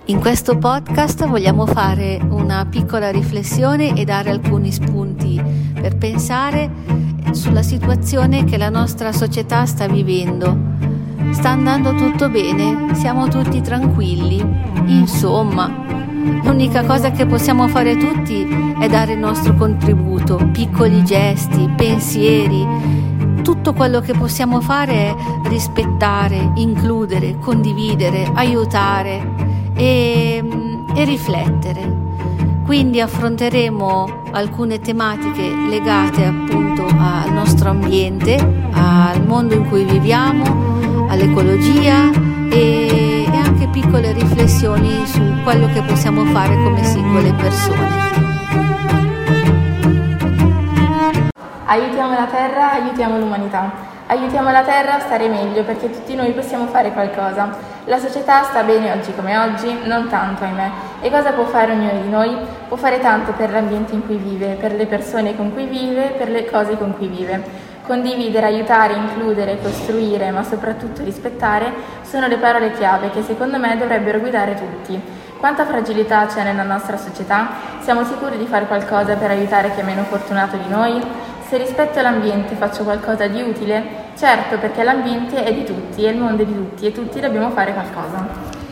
In questo podcast vogliamo fare una piccola riflessione e dare alcuni spunti per pensare sulla situazione che la nostra società sta vivendo. Sta andando tutto bene? Siamo tutti tranquilli? Insomma, l'unica cosa che possiamo fare tutti è dare il nostro contributo, piccoli gesti, pensieri. Tutto quello che possiamo fare è rispettare, includere, condividere, aiutare e riflettere. Quindi affronteremo alcune tematiche legate appunto al nostro ambiente, al mondo in cui viviamo, all'ecologia e anche piccole riflessioni su quello che possiamo fare come singole persone. Aiutiamo la terra, aiutiamo l'umanità. Aiutiamo la terra a stare meglio perché tutti noi possiamo fare qualcosa. La società sta bene oggi come oggi? Non tanto, ahimè. E cosa può fare ognuno di noi? Può fare tanto per l'ambiente in cui vive, per le persone con cui vive, per le cose con cui vive. Condividere, aiutare, includere, costruire, ma soprattutto rispettare sono le parole chiave che secondo me dovrebbero guidare tutti. Quanta fragilità c'è nella nostra società? Siamo sicuri di fare qualcosa per aiutare chi è meno fortunato di noi? Se rispetto l'ambiente faccio qualcosa di utile? Certo, perché l'ambiente è di tutti, è il mondo è di tutti e tutti dobbiamo fare qualcosa.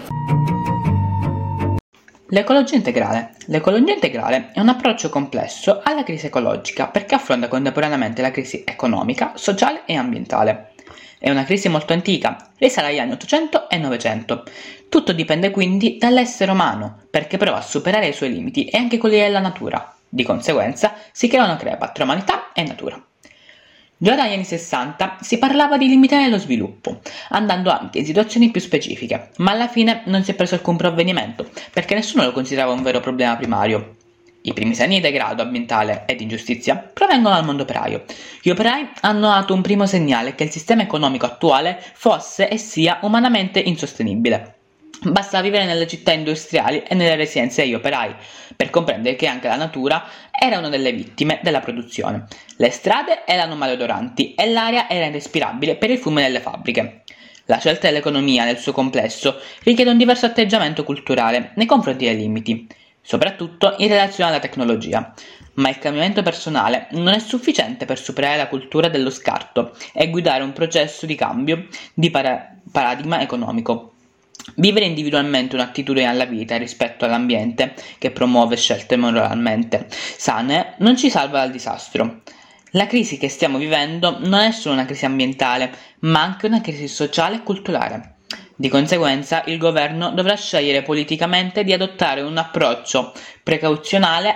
L'ecologia integrale. L'ecologia integrale è un approccio complesso alla crisi ecologica perché affronta contemporaneamente la crisi economica, sociale e ambientale. È una crisi molto antica, risale agli anni 800 e 900. Tutto dipende quindi dall'essere umano, perché prova a superare i suoi limiti e anche quelli della natura. Di conseguenza si crea una crepa tra umanità e natura. Già dagli anni 60 si parlava di limitare lo sviluppo, andando anche in situazioni più specifiche, ma alla fine non si è preso alcun provvedimento, perché nessuno lo considerava un vero problema primario. I primi segni di degrado ambientale ed ingiustizia provengono dal mondo operaio. Gli operai hanno dato un primo segnale che il sistema economico attuale fosse e sia umanamente insostenibile. Basta vivere nelle città industriali e nelle residenze degli operai per comprendere che anche la natura era una delle vittime della produzione. Le strade erano maleodoranti e l'aria era irrespirabile per il fumo delle fabbriche. La scelta dell'economia nel suo complesso richiede un diverso atteggiamento culturale nei confronti dei limiti, soprattutto in relazione alla tecnologia. Ma il cambiamento personale non è sufficiente per superare la cultura dello scarto e guidare un processo di cambio di paradigma economico. Vivere individualmente un'attitudine alla vita rispetto all'ambiente che promuove scelte moralmente sane non ci salva dal disastro. La crisi che stiamo vivendo non è solo una crisi ambientale, ma anche una crisi sociale e culturale. Di conseguenza, il governo dovrà scegliere politicamente di adottare un approccio precauzionale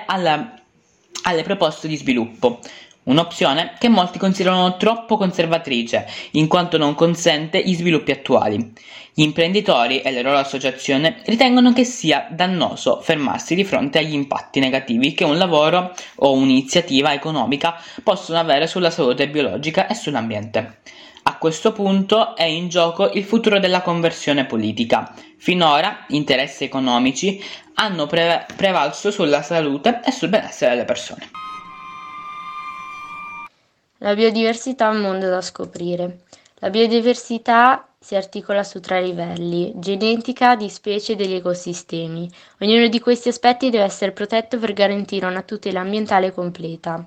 alle proposte di sviluppo. Un'opzione che molti considerano troppo conservatrice, in quanto non consente gli sviluppi attuali. Gli imprenditori e le loro associazioni ritengono che sia dannoso fermarsi di fronte agli impatti negativi che un lavoro o un'iniziativa economica possono avere sulla salute biologica e sull'ambiente. A questo punto è in gioco il futuro della conversione politica. Finora interessi economici hanno prevalso sulla salute e sul benessere delle persone. La biodiversità è un mondo da scoprire. La biodiversità si articola su 3 livelli: genetica, di specie e degli ecosistemi. Ognuno di questi aspetti deve essere protetto per garantire una tutela ambientale completa.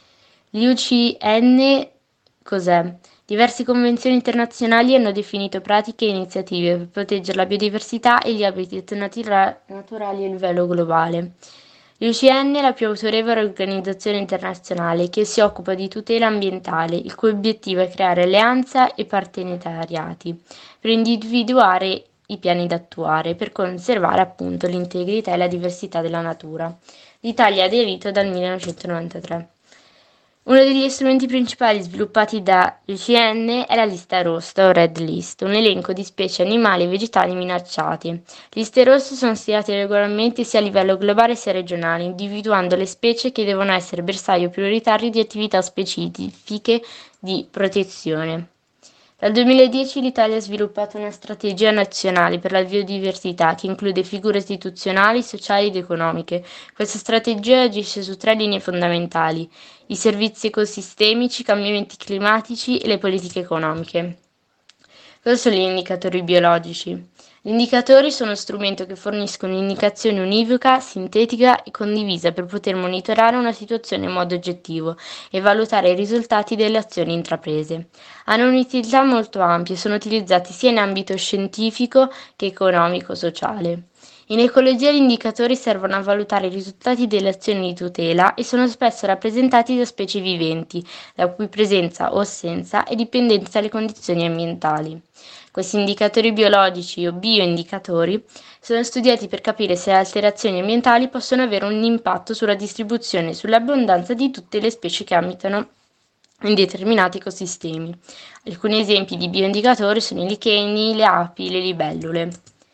L'IUCN cos'è? Diverse convenzioni internazionali hanno definito pratiche e iniziative per proteggere la biodiversità e gli habitat naturali a livello globale. L'IUCN è la più autorevole organizzazione internazionale che si occupa di tutela ambientale, il cui obiettivo è creare alleanze e partenariati per individuare i piani da attuare per conservare appunto l'integrità e la diversità della natura. L'Italia ha aderito dal 1993. Uno degli strumenti principali sviluppati da IUCN è la lista rossa o Red List, un elenco di specie animali e vegetali minacciate. Liste rosse sono stilate regolarmente sia a livello globale sia regionale, individuando le specie che devono essere bersaglio prioritario di attività specifiche di protezione. Dal 2010 l'Italia ha sviluppato una strategia nazionale per la biodiversità che include figure istituzionali, sociali ed economiche. Questa strategia agisce su 3 linee fondamentali: i servizi ecosistemici, i cambiamenti climatici e le politiche economiche. Cosa sono gli indicatori biologici? Gli indicatori sono uno strumento che forniscono un'indicazione univoca, sintetica e condivisa per poter monitorare una situazione in modo oggettivo e valutare i risultati delle azioni intraprese. Hanno un'utilità molto ampia e sono utilizzati sia in ambito scientifico che economico-sociale. In ecologia gli indicatori servono a valutare i risultati delle azioni di tutela e sono spesso rappresentati da specie viventi, la cui presenza o assenza è dipendente dalle condizioni ambientali. Questi indicatori biologici o bioindicatori sono studiati per capire se le alterazioni ambientali possono avere un impatto sulla distribuzione e sull'abbondanza di tutte le specie che abitano in determinati ecosistemi. Alcuni esempi di bioindicatori sono i licheni, le api, le libellule.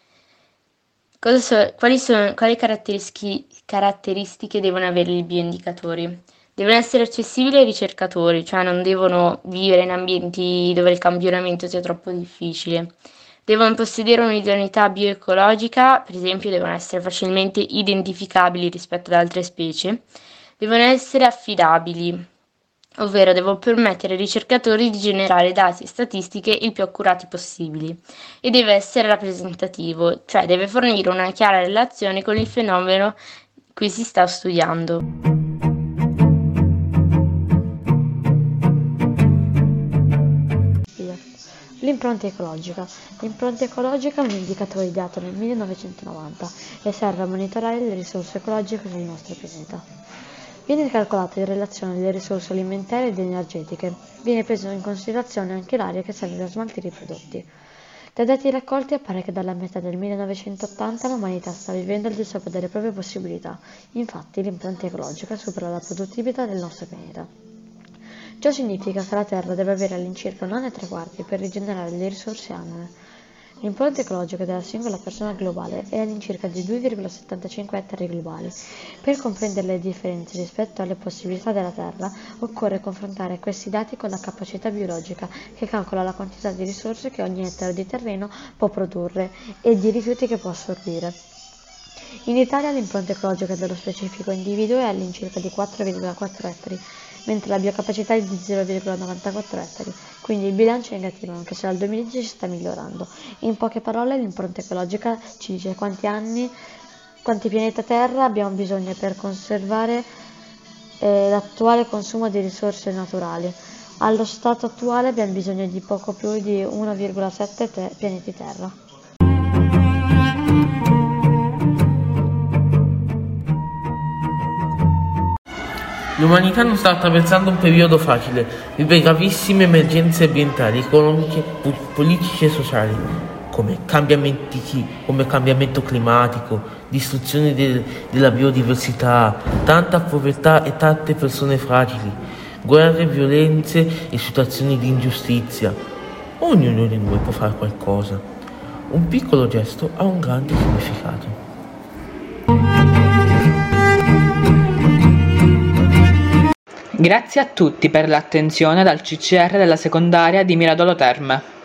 Quali caratteristiche devono avere i bioindicatori? Devono essere accessibili ai ricercatori, cioè non devono vivere in ambienti dove il campionamento sia troppo difficile. Devono possedere un'idoneità bioecologica, per esempio devono essere facilmente identificabili rispetto ad altre specie. Devono essere affidabili, ovvero devono permettere ai ricercatori di generare dati e statistiche il più accurati possibili, e deve essere rappresentativo, cioè deve fornire una chiara relazione con il fenomeno cui si sta studiando. L'impronta ecologica. L'impronta ecologica è un indicatore ideato nel 1990 e serve a monitorare le risorse ecologiche del nostro pianeta. Viene calcolata in relazione alle risorse alimentari ed energetiche. Viene preso in considerazione anche l'aria che serve a smaltire i prodotti. Dai dati raccolti appare che dalla metà del 1980 l'umanità sta vivendo al di sopra delle proprie possibilità. Infatti l'impronta ecologica supera la produttività del nostro pianeta. Ciò significa che la Terra deve avere all'incirca 1 anno e 3/4 per rigenerare le risorse annue. L'impronta ecologica della singola persona globale è all'incirca di 2,75 ettari globali. Per comprendere le differenze rispetto alle possibilità della Terra, occorre confrontare questi dati con la capacità biologica, che calcola la quantità di risorse che ogni ettaro di terreno può produrre e di rifiuti che può assorbire. In Italia l'impronta ecologica dello specifico individuo è all'incirca di 4,4 ettari, mentre la biocapacità è di 0,94 ettari, quindi il bilancio è negativo anche se dal 2010 sta migliorando. In poche parole l'impronta ecologica ci dice quanti pianeta Terra abbiamo bisogno per conservare l'attuale consumo di risorse naturali. Allo stato attuale abbiamo bisogno di poco più di 1,7 pianeti Terra. L'umanità non sta attraversando un periodo facile, vive gravissime emergenze ambientali, economiche, politiche e sociali, come cambiamento climatico, distruzione della biodiversità, tanta povertà e tante persone fragili, guerre, violenze e situazioni di ingiustizia. Ognuno di noi può fare qualcosa. Un piccolo gesto ha un grande significato. Grazie a tutti per l'attenzione dal CCR della secondaria di Miradolo Terme.